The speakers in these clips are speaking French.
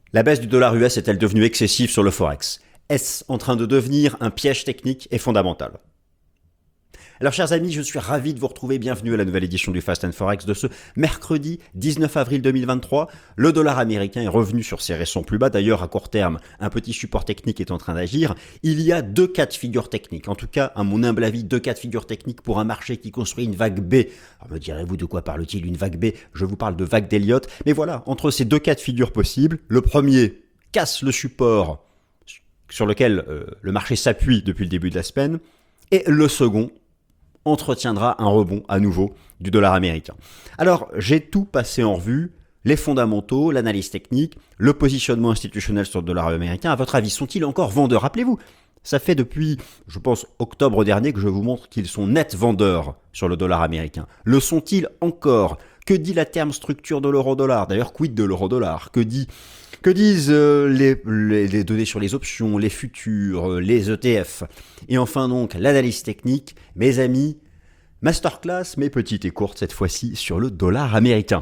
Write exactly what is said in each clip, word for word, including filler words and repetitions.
La baisse du dollar U S est-elle devenue excessive sur le Forex? Est-ce en train de devenir un piège technique et fondamental? Alors chers amis, je suis ravi de vous retrouver, bienvenue à la nouvelle édition du Fast and Forex de ce mercredi dix-neuf avril deux mille vingt-trois. Le dollar américain est revenu sur ses récents plus bas, d'ailleurs à court terme, un petit support technique est en train d'agir. Il y a deux cas de figure techniques, en tout cas à mon humble avis, deux cas de figure techniques pour un marché qui construit une vague B. Alors me direz-vous de quoi parle-t-il une vague B? Je vous parle de vague d'Elliott, mais voilà, entre ces deux cas de figure possibles, le premier casse le support sur lequel euh, le marché s'appuie depuis le début de la semaine, et le second entretiendra un rebond à nouveau du dollar américain. Alors, j'ai tout passé en revue, les fondamentaux, l'analyse technique, le positionnement institutionnel sur le dollar américain. À votre avis, sont-ils encore vendeurs? Rappelez-vous, ça fait depuis, je pense, octobre dernier que je vous montre qu'ils sont nets vendeurs sur le dollar américain. Le sont-ils encore? Que dit la terme structure de l'euro-dollar? D'ailleurs, quid de l'euro-dollar? Que dit Que disent euh, les, les, les données sur les options, les futurs, euh, les E T F? Et enfin donc, l'analyse technique. Mes amis, masterclass, mais petite et courte cette fois-ci, sur le dollar américain.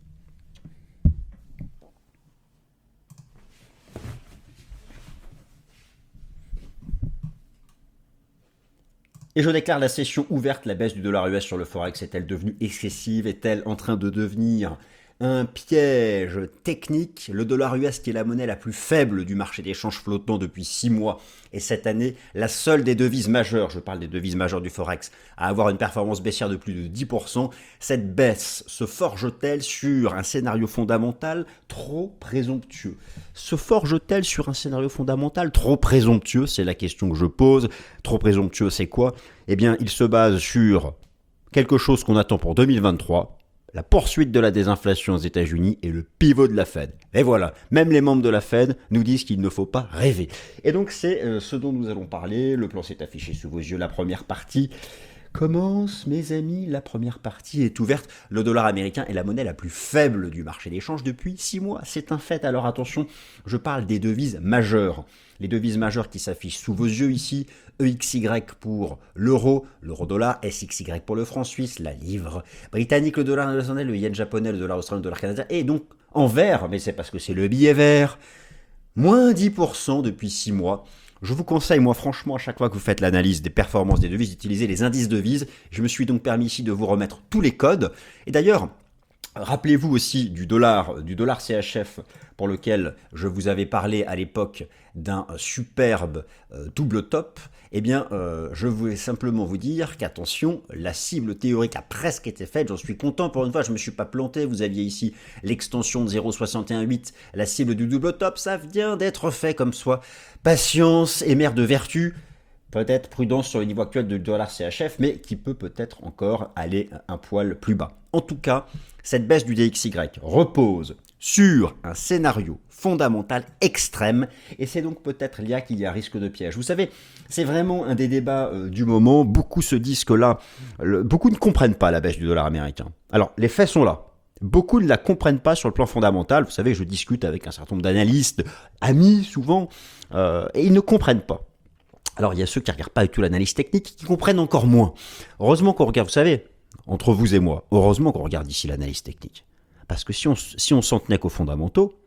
Et je déclare la session ouverte. La baisse du dollar U S sur le Forex est-elle devenue excessive? Est-elle en train de devenir un piège technique? Le dollar U S, qui est la monnaie la plus faible du marché d'échange flottant depuis six mois, et cette année, la seule des devises majeures, je parle des devises majeures du Forex, à avoir une performance baissière de plus de dix pour cent. Cette baisse se forge-t-elle sur un scénario fondamental trop présomptueux? Se forge-t-elle sur un scénario fondamental trop présomptueux? C'est la question que je pose. Trop présomptueux, c'est quoi? Eh bien, il se base sur quelque chose qu'on attend pour deux mille vingt-trois, la poursuite de la désinflation aux États-Unis et le pivot de la Fed. Et voilà, même les membres de la Fed nous disent qu'il ne faut pas rêver. Et donc c'est euh, ce dont nous allons parler. Le plan s'est affiché sous vos yeux. La première partie commence, mes amis. La première partie est ouverte. Le dollar américain est la monnaie la plus faible du marché d'échange depuis six mois. C'est un fait. Alors attention, je parle des devises majeures. Les devises majeures qui s'affichent sous vos yeux ici, E X Y pour l'euro, l'euro-dollar, S X Y pour le franc suisse, la livre britannique, le dollar néerlandais, le yen japonais, le dollar australien, le dollar canadien, et donc en vert, mais c'est parce que c'est le billet vert, moins dix pour cent depuis six mois. Je vous conseille, moi franchement, à chaque fois que vous faites l'analyse des performances des devises, d'utiliser les indices devises. Je me suis donc permis ici de vous remettre tous les codes. Et d'ailleurs, rappelez-vous aussi du dollar, du dollar C H F pour lequel je vous avais parlé à l'époque d'un superbe euh, double top. Eh bien, euh, je voulais simplement vous dire qu'attention, la cible théorique a presque été faite. J'en suis content pour une fois, je ne me suis pas planté. Vous aviez ici l'extension de zéro virgule soixante et un huit, la cible du double top. Ça vient d'être fait comme soi. Patience et mère de vertu. Peut-être prudence sur le niveau actuel du dollar C H F, mais qui peut peut-être encore aller un poil plus bas. En tout cas, cette baisse du D X Y repose sur un scénario fondamental extrême, et c'est donc peut-être là qu'il y a risque de piège. Vous savez, c'est vraiment un des débats euh, du moment. Beaucoup se disent que là, le, beaucoup ne comprennent pas la baisse du dollar américain. Alors, les faits sont là. Beaucoup ne la comprennent pas sur le plan fondamental. Vous savez, je discute avec un certain nombre d'analystes, amis souvent, euh, et ils ne comprennent pas. Alors, il y a ceux qui ne regardent pas du tout l'analyse technique, qui comprennent encore moins. Heureusement qu'on regarde, vous savez, entre vous et moi, heureusement qu'on regarde ici l'analyse technique. Parce que si on si on s'en tenait qu'aux fondamentaux,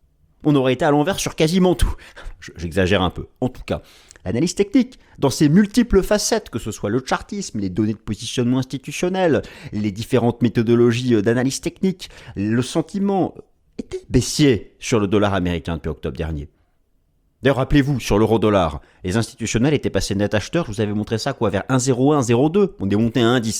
on aurait été à l'envers sur quasiment tout. J'exagère un peu. En tout cas, l'analyse technique, dans ses multiples facettes, que ce soit le chartisme, les données de positionnement institutionnel, les différentes méthodologies d'analyse technique, le sentiment était baissier sur le dollar américain depuis octobre dernier. D'ailleurs, rappelez-vous, sur l'euro-dollar, les institutionnels étaient passés net acheteurs. Je vous avais montré ça quoi, vers un virgule zéro un, un virgule zéro deux. On est monté à un virgule dix.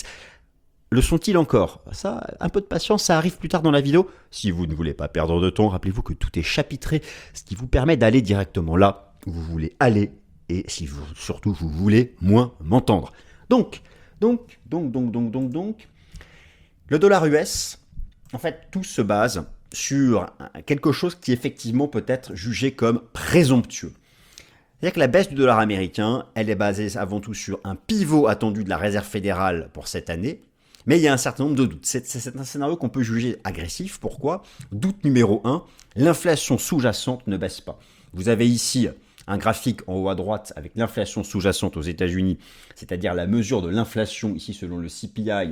Le sont-ils encore? Ça, un peu de patience, ça arrive plus tard dans la vidéo. Si vous ne voulez pas perdre de temps, rappelez-vous que tout est chapitré, ce qui vous permet d'aller directement là où vous voulez aller, et si vous, surtout vous voulez moins m'entendre. Donc, donc, donc, donc, donc, donc, donc, le dollar U S, en fait, tout se base sur quelque chose qui effectivement peut être jugé comme présomptueux. C'est-à-dire que la baisse du dollar américain, elle est basée avant tout sur un pivot attendu de la Réserve fédérale pour cette année, mais il y a un certain nombre de doutes. C'est, c'est un scénario qu'on peut juger agressif. Pourquoi? Doute numéro un, l'inflation sous-jacente ne baisse pas. Vous avez ici un graphique en haut à droite avec l'inflation sous-jacente aux États-Unis, c'est-à-dire la mesure de l'inflation, ici selon le C P I,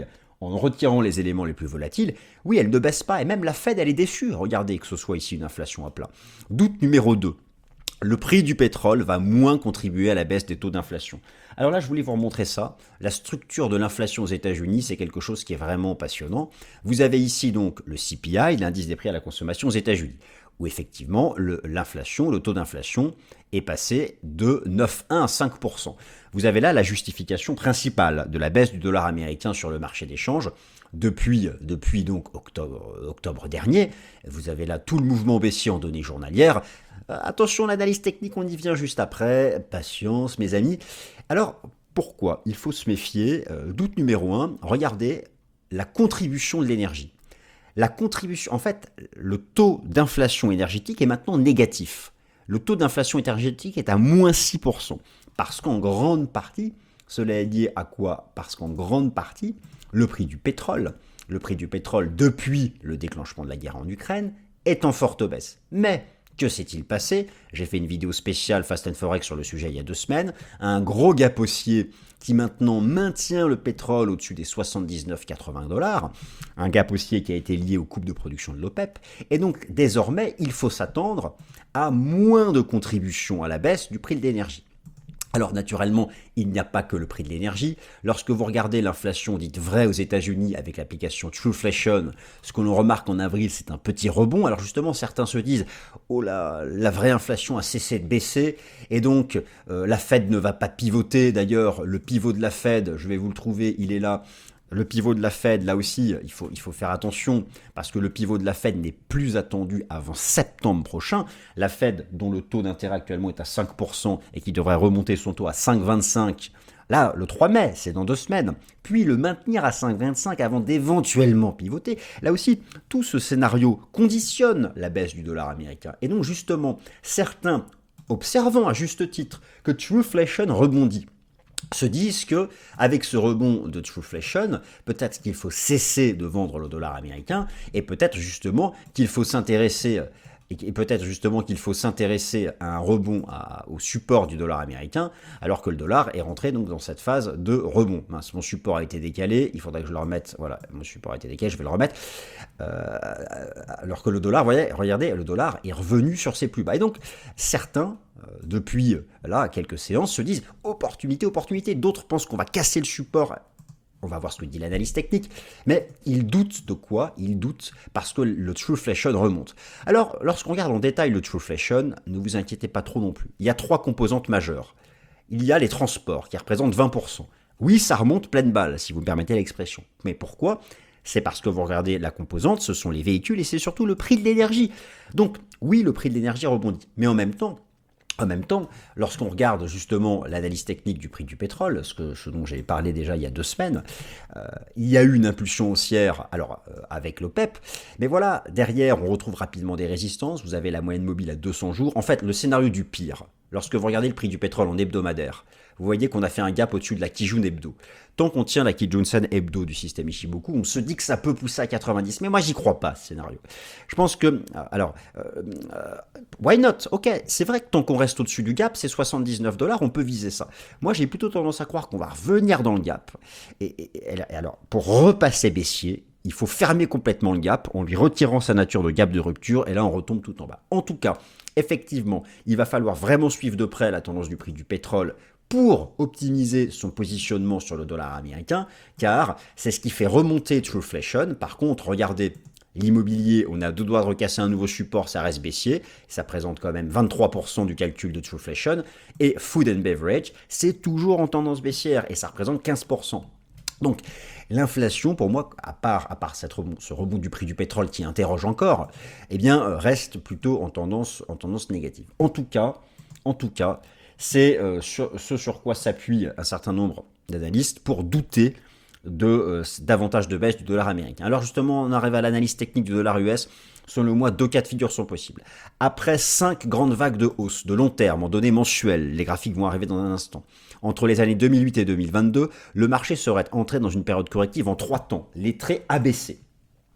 en retirant les éléments les plus volatiles, oui, elle ne baisse pas, et même la Fed, elle est déçue. Regardez que ce soit ici une inflation à plat. Doute numéro deux. Le prix du pétrole va moins contribuer à la baisse des taux d'inflation. Alors là, je voulais vous remontrer ça. La structure de l'inflation aux États-Unis, c'est quelque chose qui est vraiment passionnant. Vous avez ici donc le C P I, l'indice des prix à la consommation aux États-Unis, où effectivement le, l'inflation, le taux d'inflation est passé de neuf virgule un à cinq pour cent. Vous avez là la justification principale de la baisse du dollar américain sur le marché des changes. Depuis, depuis donc octobre, octobre dernier, vous avez là tout le mouvement baissier en données journalières. Euh, attention, l'analyse technique, on y vient juste après. Patience, mes amis. Alors, pourquoi il faut se méfier? euh, Doute numéro un, regardez la contribution de l'énergie. La contribution, en fait, le taux d'inflation énergétique est maintenant négatif. Le taux d'inflation énergétique est à moins six pour cent. Parce qu'en grande partie, cela est lié à quoi? Parce qu'en grande partie, le prix du pétrole, le prix du pétrole depuis le déclenchement de la guerre en Ukraine, est en forte baisse. Mais que s'est-il passé? J'ai fait une vidéo spéciale Fast and Forex sur le sujet il y a deux semaines. Un gros gap haussier qui maintenant maintient le pétrole au-dessus des soixante-dix-neuf virgule quatre-vingts dollars. Un gap haussier qui a été lié aux coupes de production de l'OPEP. Et donc, désormais, il faut s'attendre à moins de contribution à la baisse du prix de l'énergie. Alors naturellement, il n'y a pas que le prix de l'énergie. Lorsque vous regardez l'inflation dite vraie aux États-Unis avec l'application Trueflation, ce que l'on remarque en avril, c'est un petit rebond. Alors justement, certains se disent « Oh là, la vraie inflation a cessé de baisser et donc euh, la Fed ne va pas pivoter. » D'ailleurs, le pivot de la Fed, je vais vous le trouver, il est là. Le pivot de la Fed, là aussi, il faut, il faut faire attention parce que le pivot de la Fed n'est plus attendu avant septembre prochain. La Fed, dont le taux d'intérêt actuellement est à cinq pour cent et qui devrait remonter son taux à cinq virgule vingt-cinq, là, le trois mai, c'est dans deux semaines, puis le maintenir à cinq virgule vingt-cinq avant d'éventuellement pivoter. Là aussi, tout ce scénario conditionne la baisse du dollar américain. Et donc, justement, certains, observant à juste titre que Trueflation rebondit, se disent que avec ce rebond de Trueflation, peut-être qu'il faut cesser de vendre le dollar américain et peut-être justement qu'il faut s'intéresser et peut-être justement qu'il faut s'intéresser à un rebond à, au support du dollar américain, alors que le dollar est rentré donc dans cette phase de rebond. Mince, mon support a été décalé, il faudrait que je le remette. Voilà, mon support a été décalé, je vais le remettre. Euh, alors que le dollar, vous voyez, regardez, le dollar est revenu sur ses plus bas. Et donc certains depuis là quelques séances se disent opportunité, opportunité. D'autres pensent qu'on va casser le support. On va voir ce que dit l'analyse technique. Mais ils doutent de quoi? Ils doutent parce que le Trueflation remonte. Alors, lorsqu'on regarde en détail le Trueflation, ne vous inquiétez pas trop non plus. Il y a trois composantes majeures. Il y a les transports qui représentent vingt pour cent. Oui, ça remonte pleine balle, si vous me permettez l'expression. Mais pourquoi? C'est parce que vous regardez la composante, ce sont les véhicules et c'est surtout le prix de l'énergie. Donc, oui, le prix de l'énergie rebondit. Mais en même temps, En même temps, lorsqu'on regarde justement l'analyse technique du prix du pétrole, ce, que, ce dont j'ai parlé déjà il y a deux semaines, euh, il y a eu une impulsion haussière alors, euh, avec l'OPEP, mais voilà, derrière on retrouve rapidement des résistances, vous avez la moyenne mobile à deux cents jours, en fait le scénario du pire, lorsque vous regardez le prix du pétrole en hebdomadaire, vous voyez qu'on a fait un gap au-dessus de la Kijun Hebdo. Tant qu'on tient la Kijun-sen Hebdo du système Ichimoku, on se dit que ça peut pousser à quatre-vingt-dix, mais moi j'y crois pas ce scénario. Je pense que, alors, euh, euh, why not? Ok, c'est vrai que tant qu'on reste au-dessus du gap, c'est soixante-dix-neuf dollars, on peut viser ça. Moi j'ai plutôt tendance à croire qu'on va revenir dans le gap. Et, et, et alors, pour repasser baissier, il faut fermer complètement le gap en lui retirant sa nature de gap de rupture, et là on retombe tout en bas. En tout cas, effectivement, il va falloir vraiment suivre de près la tendance du prix du pétrole pour optimiser son positionnement sur le dollar américain, car c'est ce qui fait remonter Trueflation. Par contre, regardez, l'immobilier, on a deux doigts de recasser un nouveau support, ça reste baissier, ça présente quand même vingt-trois pour cent du calcul de Trueflation, et Food and Beverage, c'est toujours en tendance baissière, et ça représente quinze pour cent. Donc, l'inflation, pour moi, à part, à part cette rebond, ce rebond du prix du pétrole qui interroge encore, eh bien, reste plutôt en tendance, en tendance négative. En tout cas, en tout cas, c'est euh, sur, ce sur quoi s'appuie un certain nombre d'analystes pour douter de euh, davantage de baisse du dollar américain. Alors justement, on arrive à l'analyse technique du dollar U S. Selon moi, deux cas de figure sont possibles. Après cinq grandes vagues de hausse de long terme en données mensuelles, les graphiques vont arriver dans un instant, entre les années deux mille huit et deux mille vingt-deux, le marché serait entré dans une période corrective en trois temps, les traits abaissés.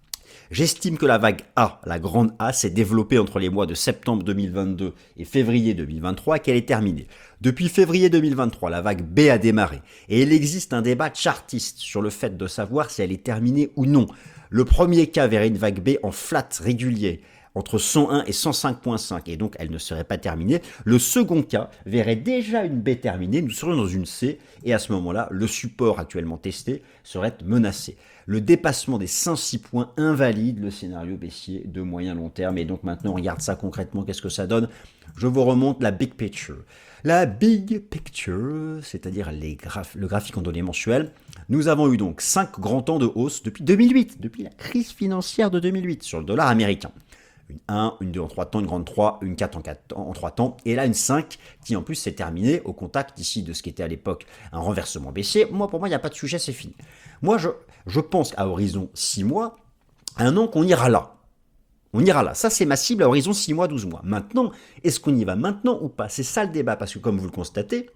J'estime que la vague A, la grande A, s'est développée entre les mois de septembre deux mille vingt-deux et février deux mille vingt-trois et qu'elle est terminée. Depuis février deux mille vingt-trois, la vague B a démarré et il existe un débat chartiste sur le fait de savoir si elle est terminée ou non. Le premier cas verrait une vague B en flat régulier entre cent un et cent cinq virgule cinq et donc elle ne serait pas terminée. Le second cas verrait déjà une B terminée, nous serions dans une C et à ce moment-là, le support actuellement testé serait menacé. Le dépassement des cent six points invalide le scénario baissier de moyen long terme et donc maintenant on regarde ça concrètement, qu'est-ce que ça donne? Je vous remonte la big picture. La big picture, c'est-à-dire les graph le graphique en données mensuelles, nous avons eu donc cinq grands temps de hausse depuis deux mille huit, depuis la crise financière de deux mille huit sur le dollar américain. Une un, une deux en trois temps, une grande trois, une quatre en, quatre en trois temps, et là une cinq qui en plus s'est terminée au contact ici de ce qui était à l'époque un renversement baissier. Moi, pour moi, il n'y a pas de sujet, c'est fini. Moi, je, je pense qu'à horizon six mois, un an qu'on ira là. On ira là. Ça, c'est ma cible à horizon six mois, douze mois. Maintenant, est-ce qu'on y va maintenant ou pas? C'est ça le débat, parce que comme vous le constatez,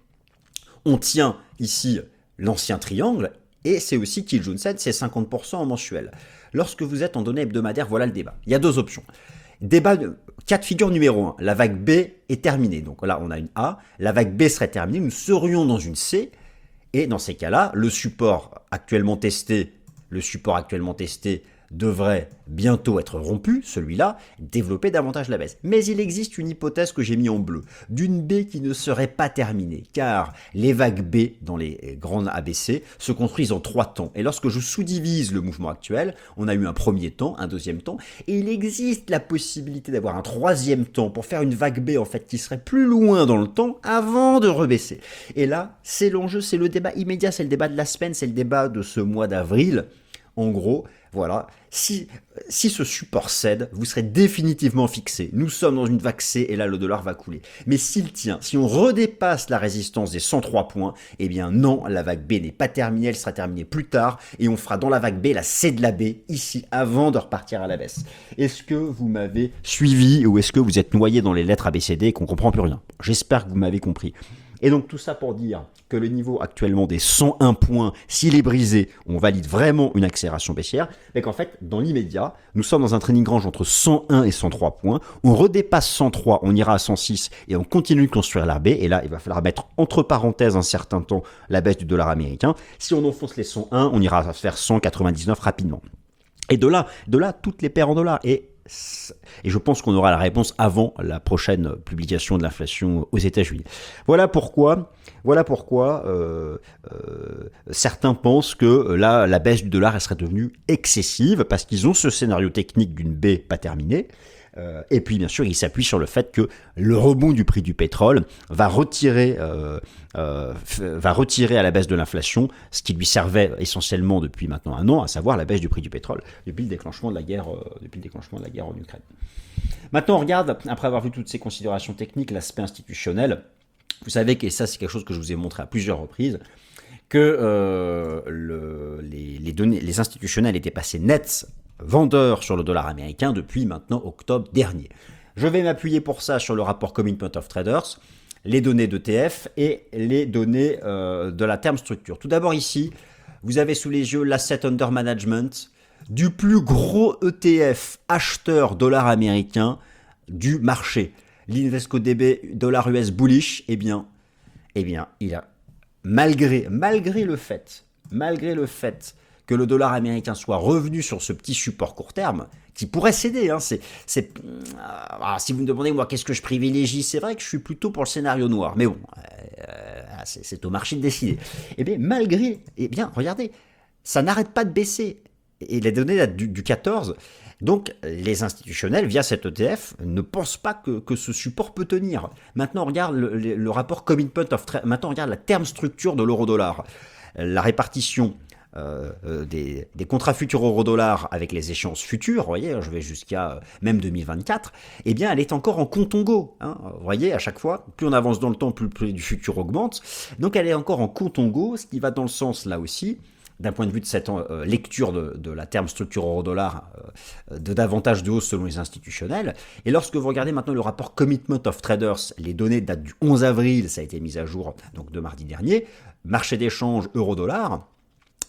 on tient ici l'ancien triangle, et c'est aussi Kijun-sen, c'est cinquante pour cent en mensuel. Lorsque vous êtes en données hebdomadaires, voilà le débat. Il y a deux options. Débat, de, cas de figure numéro un, la vague B est terminée. Donc là, on a une A, la vague B serait terminée, nous serions dans une C, et dans ces cas-là, le support actuellement testé, le support actuellement testé devrait bientôt être rompu, celui-là, développer davantage la baisse. Mais il existe une hypothèse que j'ai mis en bleu, d'une B qui ne serait pas terminée, car les vagues B dans les grandes A B C se construisent en trois temps. Et lorsque je sous-divise le mouvement actuel, on a eu un premier temps, un deuxième temps, et il existe la possibilité d'avoir un troisième temps pour faire une vague B en fait qui serait plus loin dans le temps avant de rebaisser. Et là, c'est l'enjeu, c'est le débat immédiat, c'est le débat de la semaine, c'est le débat de ce mois d'avril. En gros, voilà, si, si ce support cède, vous serez définitivement fixé. Nous sommes dans une vague C et là le dollar va couler. Mais s'il tient, si on redépasse la résistance des cent trois points, eh bien non, la vague B n'est pas terminée, elle sera terminée plus tard et on fera dans la vague B la C de la B ici avant de repartir à la baisse. Est-ce que vous m'avez suivi ou est-ce que vous êtes noyé dans les lettres A B C D et qu'on ne comprend plus rien? J'espère que vous m'avez compris. Et donc tout ça pour dire que le niveau actuellement des cent un points, s'il est brisé, on valide vraiment une accélération baissière, mais qu'en fait, dans l'immédiat, nous sommes dans un trading range entre cent un et cent trois points, on redépasse cent trois, on ira à cent six et on continue de construire l'R B, et là, il va falloir mettre entre parenthèses un certain temps la baisse du dollar américain. Si on enfonce les cent un, on ira faire cent quatre-vingt-dix-neuf rapidement. Et de là, de là, toutes les paires en dollars. Et Et je pense qu'on aura la réponse avant la prochaine publication de l'inflation aux États-Unis. Voilà pourquoi, voilà pourquoi euh, euh, certains pensent que là, la baisse du dollar elle serait devenue excessive parce qu'ils ont ce scénario technique d'une B pas terminée. Euh, et puis bien sûr, il s'appuie sur le fait que le rebond du prix du pétrole va retirer, euh, euh, va retirer à la baisse de l'inflation ce qui lui servait essentiellement depuis maintenant un an, à savoir la baisse du prix du pétrole depuis le déclenchement de la guerre, euh, depuis le déclenchement de la guerre en Ukraine. Maintenant, on regarde, après avoir vu toutes ces considérations techniques, l'aspect institutionnel. Vous savez que, et ça c'est quelque chose que je vous ai montré à plusieurs reprises, que euh, le, les, les données, les institutionnels étaient passés nets vendeurs sur le dollar américain depuis maintenant octobre dernier. Je vais m'appuyer pour ça sur le rapport Commitment of Traders, les données d'E T F et les données euh, de la term structure. Tout d'abord ici, vous avez sous les yeux l'asset under management du plus gros E T F acheteur dollar américain du marché. L'Invesco D B dollar U S bullish, eh bien, eh bien, il a malgré, malgré le fait, malgré le fait que le dollar américain soit revenu sur ce petit support court terme, qui pourrait céder. Hein, c'est, c'est, euh, si vous me demandez, moi, qu'est-ce que je privilégie, c'est vrai que je suis plutôt pour le scénario noir. Mais bon, euh, c'est, c'est au marché de décider. Eh bien, malgré, eh bien, regardez, ça n'arrête pas de baisser. Et les données datent du, du quatorze. Donc, les institutionnels, via cet E T F, ne pensent pas que, que ce support peut tenir. Maintenant, on regarde le, le, le rapport Commitment of Trade. Maintenant, on regarde la terme structure de l'euro-dollar. La répartition Euh, euh, des, des contrats futurs euro-dollar avec les échéances futures, vous voyez, je vais jusqu'à euh, même deux mille vingt-quatre, eh bien elle est encore en contongo, hein, vous voyez, à chaque fois, plus on avance dans le temps, plus le prix du futur augmente, donc elle est encore en contongo, ce qui va dans le sens là aussi, d'un point de vue de cette euh, lecture de, de la terme structure euro-dollar, euh, de davantage de hausse selon les institutionnels, et lorsque vous regardez maintenant le rapport Commitment of Traders, les données datent du onze avril, ça a été mis à jour donc de mardi dernier, marché d'échange euro-dollar,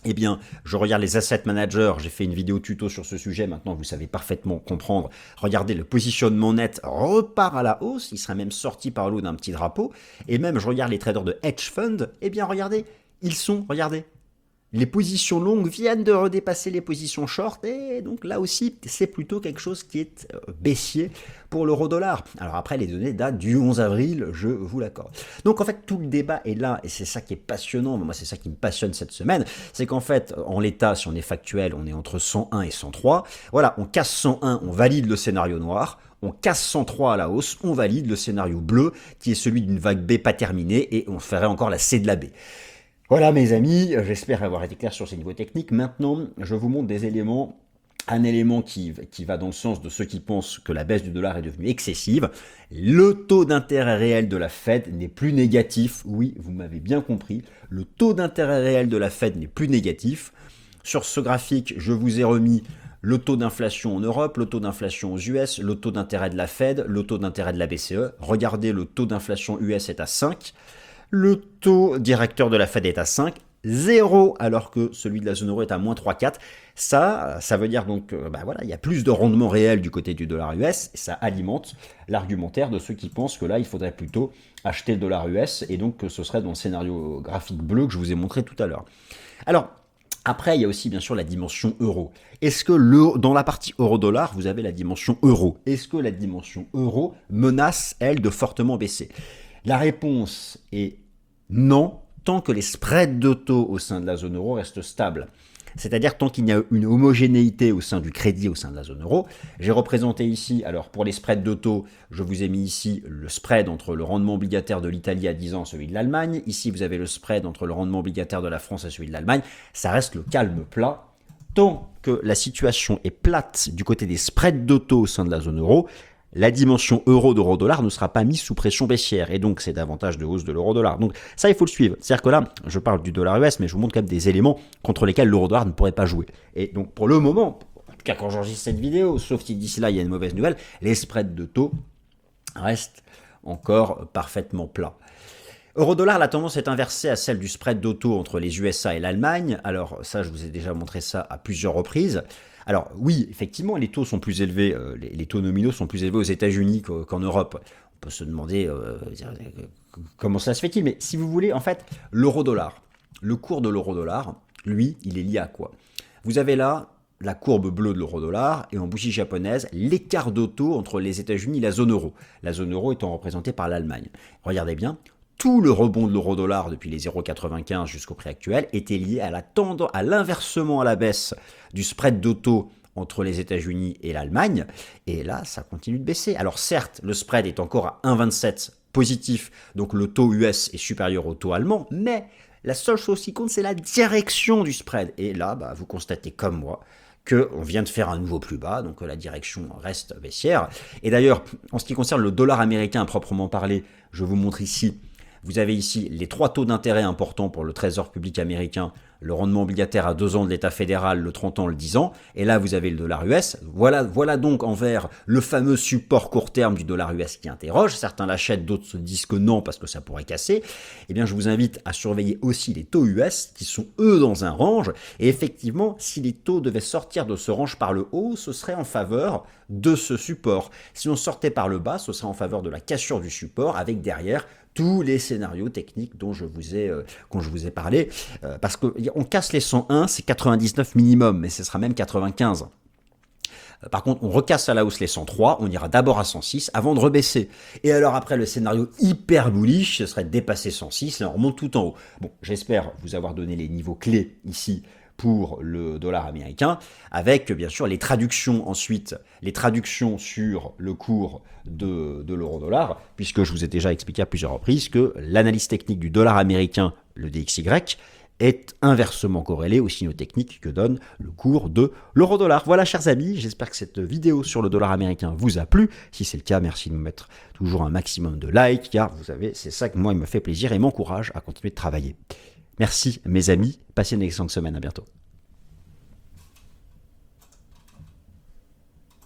Eh bien, je regarde les asset managers, j'ai fait une vidéo tuto sur ce sujet, maintenant vous savez parfaitement comprendre. Regardez, le positionnement net repart à la hausse, il sera même sorti par l'eau d'un petit drapeau. Et même, je regarde les traders de hedge fund, eh bien regardez, ils sont, regardez, les positions longues viennent de redépasser les positions short, et donc là aussi, c'est plutôt quelque chose qui est baissier pour l'euro-dollar. Alors après, les données datent du onze avril, je vous l'accorde. Donc en fait, tout le débat est là, et c'est ça qui est passionnant, moi c'est ça qui me passionne cette semaine, c'est qu'en fait, en l'état, si on est factuel, on est entre cent un et cent trois. Voilà, on casse cent un, on valide le scénario noir. On casse cent trois à la hausse, on valide le scénario bleu, qui est celui d'une vague B pas terminée, et on ferait encore la C de la B. Voilà mes amis, j'espère avoir été clair sur ces niveaux techniques. Maintenant, je vous montre des éléments, un élément qui, qui va dans le sens de ceux qui pensent que la baisse du dollar est devenue excessive. Le taux d'intérêt réel de la Fed n'est plus négatif. Oui, vous m'avez bien compris, le taux d'intérêt réel de la Fed n'est plus négatif. Sur ce graphique, je vous ai remis le taux d'inflation en Europe, le taux d'inflation aux U S, le taux d'intérêt de la Fed, le taux d'intérêt de la B C E. Regardez, le taux d'inflation U S est à cinq. Le taux directeur de la Fed est à cinq, zéro, alors que celui de la zone euro est à moins trois virgule quatre. Ça, ça veut dire donc, bah voilà, il y a plus de rendement réel du côté du dollar U S, et ça alimente l'argumentaire de ceux qui pensent que là, il faudrait plutôt acheter le dollar U S, et donc que ce serait dans le scénario graphique bleu que je vous ai montré tout à l'heure. Alors, après, il y a aussi bien sûr la dimension euro. Est-ce que le, dans la partie euro-dollar, vous avez la dimension euro? Est-ce que la dimension euro menace, elle, de fortement baisser? La réponse est non, tant que les spreads de taux au sein de la zone euro restent stables. C'est-à-dire tant qu'il y a une homogénéité au sein du crédit au sein de la zone euro. J'ai représenté ici, alors pour les spreads de taux, je vous ai mis ici le spread entre le rendement obligataire de l'Italie à dix ans et celui de l'Allemagne. Ici, vous avez le spread entre le rendement obligataire de la France et celui de l'Allemagne. Ça reste le calme plat. Tant que la situation est plate du côté des spreads de taux au sein de la zone euro, la dimension euro d'euro-dollar ne sera pas mise sous pression baissière, et donc c'est davantage de hausse de l'euro-dollar. Donc ça, il faut le suivre. C'est-à-dire que là, je parle du dollar U S, mais je vous montre quand même des éléments contre lesquels l'euro-dollar ne pourrait pas jouer. Et donc pour le moment, en tout cas quand j'enregistre cette vidéo, sauf si d'ici là il y a une mauvaise nouvelle, les spreads de taux restent encore parfaitement plats. Euro-dollar, la tendance est inversée à celle du spread de taux entre les U S A et l'Allemagne. Alors ça, je vous ai déjà montré ça à plusieurs reprises. Alors oui, effectivement, les taux sont plus élevés, euh, les, les taux nominaux sont plus élevés aux États-Unis qu'en Europe. On peut se demander euh, comment ça se fait-il, mais si vous voulez, en fait, l'euro-dollar, le cours de l'euro-dollar, lui, il est lié à quoi? Vous avez là la courbe bleue de l'euro-dollar et en bougie japonaise, l'écart de taux entre les États-Unis et la zone euro. La zone euro étant représentée par l'Allemagne. Regardez bien. Tout le rebond de l'euro-dollar depuis les zéro virgule quatre-vingt-quinze jusqu'au prix actuel était lié à la tendance, à l'inversement à la baisse du spread de taux entre les États-Unis et l'Allemagne. Et là, ça continue de baisser. Alors certes, le spread est encore à un virgule vingt-sept positif, donc le taux U S est supérieur au taux allemand, mais la seule chose qui compte, c'est la direction du spread. Et là, bah, vous constatez comme moi qu'on vient de faire un nouveau plus bas, donc la direction reste baissière. Et d'ailleurs, en ce qui concerne le dollar américain à proprement parler, je vous montre ici. Vous avez ici les trois taux d'intérêt importants pour le trésor public américain, le rendement obligataire à deux ans de l'État fédéral, le trente ans, le dix ans, et là vous avez le dollar U S. Voilà, voilà donc envers le fameux support court terme du dollar U S qui interroge. Certains l'achètent, d'autres se disent que non parce que ça pourrait casser. Eh bien je vous invite à surveiller aussi les taux U S qui sont eux dans un range, et effectivement si les taux devaient sortir de ce range par le haut, ce serait en faveur de ce support. Si on sortait par le bas, ce serait en faveur de la cassure du support avec derrière tous les scénarios techniques dont je vous ai, euh, dont je vous ai parlé, euh, parce qu'on casse les cent un, c'est quatre-vingt-dix-neuf minimum, mais ce sera même quatre-vingt-quinze. Euh, par contre, on recasse à la hausse les cent trois, on ira d'abord à cent six avant de rebaisser. Et alors après, le scénario hyper bullish, ce serait de dépasser cent six, là on remonte tout en haut. Bon, j'espère vous avoir donné les niveaux clés ici pour le dollar américain, avec bien sûr les traductions ensuite, les traductions sur le cours de, de l'euro-dollar, puisque je vous ai déjà expliqué à plusieurs reprises que l'analyse technique du dollar américain, le D X Y, est inversement corrélée aux signaux techniques que donne le cours de l'euro-dollar. Voilà chers amis, j'espère que cette vidéo sur le dollar américain vous a plu. Si c'est le cas, merci de me mettre toujours un maximum de likes, car vous savez, c'est ça que moi il me fait plaisir et m'encourage à continuer de travailler. Merci mes amis, passez une excellente semaine, à bientôt.